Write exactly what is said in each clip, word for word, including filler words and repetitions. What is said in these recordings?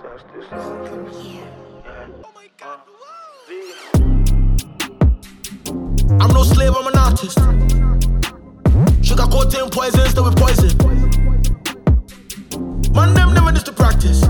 I'm no slave, I'm an artist. Sugar coating poison, still with poison. Man, them never used to practice.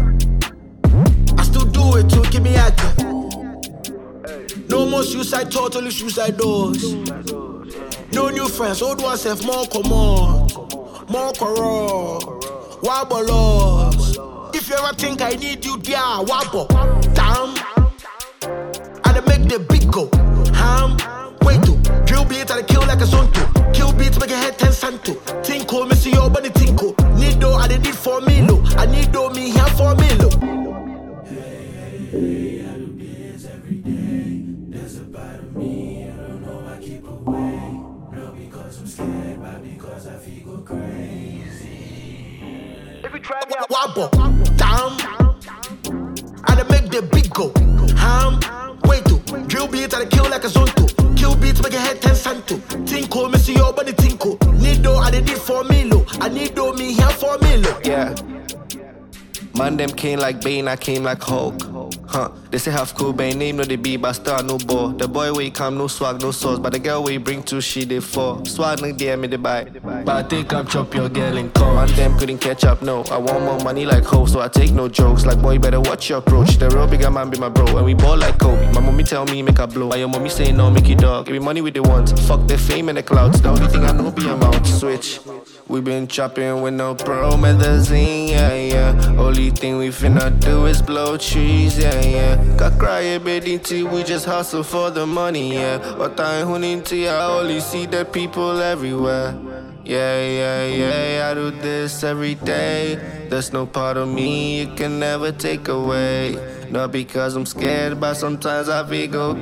I still do it to keep me active. No more suicide, totally suicide doors. No new friends, old ones have more common, more corrupt. Wabble laws. If you ever think I need you, yeah, wabble. Damn. I dey make the beat go. Ham. Wait to drill beat, I dey kill like a zonto. Kill beats, make a head ten santo. Tinko, me see your body tinko. Need do, I dey need for me low. I need do me here for me low. Hey, hey, I do this every day. There's a part of me, I don't know, I keep away. Not because I'm scared, but because I feel go crazy. If you try me, wabble, damn. I dey make the beat go. Ham, wait to drill beat, I dey kill like a zonto. Kill beats, make a head ten santo. Tinko, me see your body tinko. Need do, I dey need for me low. I need do me here for me low. Yeah. Man, them came like Bane, I came like Hulk. Huh, they say half cool, Bane name no they be, but star no ball. The boy way come, no swag, no sauce, but the girl way bring two she they fall. Swag no dare me they buy, but I think I'm chop your girl in call. Man, them couldn't catch up, no. I want more money like Ho, so I take no jokes. Like boy, better watch your approach. The real bigger man be my bro, and we ball like Kobe. My mommy tell me make a blow, but your mommy say no, make it dog. Give me money with the ones, fuck the fame and the clouds. The only thing I know be a mouth switch. We been chopping with no promethazine, yeah, yeah. Only thing we finna do is blow trees, yeah, yeah. Got cry a bit into, we just hustle for the money, yeah. But I into I only see the people everywhere. Yeah, yeah, yeah, I do this every day. There's no part of me you can never take away. Not because I'm scared, but sometimes I feel go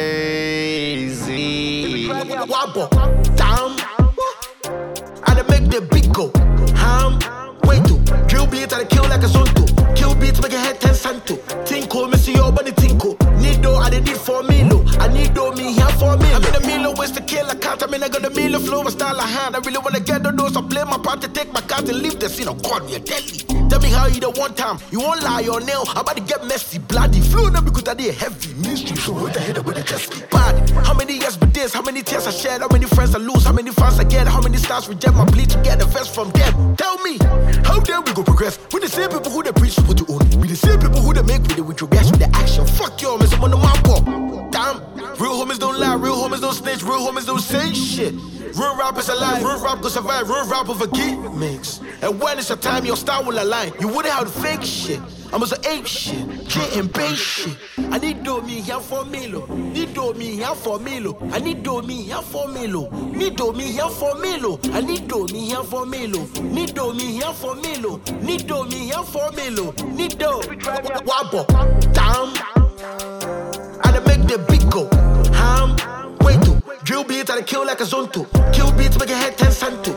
crazy. Wabble, damn. I dey make the beat go. Ham, wait to drill beat, I dey kill like a zonto. Kill beats, make a head ten santo. Tinko, me see your body tinko. Need do, I dey need for me low. I need do me here for me. I'm in the middle, ways to kill a cat. I mean I got the middle flow, a style of hand. I really wanna get the dose. I play my part to take my cat and leave the scene. Oh God, me a deadly. Tell me how you the one time. You won't lie or nail. I'm about to get messy, bloody. Flow now because I did heavy mystery. So what the head up with the chest? Bad. How many years but this? How many tears I shed? How many friends I lose? How many fans I get? How many stars reject my bleed to get the best from them? Tell me, how dare we go progress? We the same people who they preach what you own. We the same people who they make video with your gas with the action. Fuck y'all, man, I'm on the map. Damn, real homies don't lie, real homies don't snitch, real homies don't say shit. Real rappers alive, real rap go survive, real rap over gimmicks. And when it's your time, your style will align. You wouldn't have to fake shit. I'm also ape shit, getting base shit. I need do me here for Milo. Need do me here for Milo. I need do me here for Milo. Need do me here for Milo. I need do me here for Milo. Need do me here for Milo. Need do me here for Milo. Need do wabble, damn. I dey make the beat go. Ham, wait to drill beat, I dey kill like a zonto. Kill beats, make a head ten santo.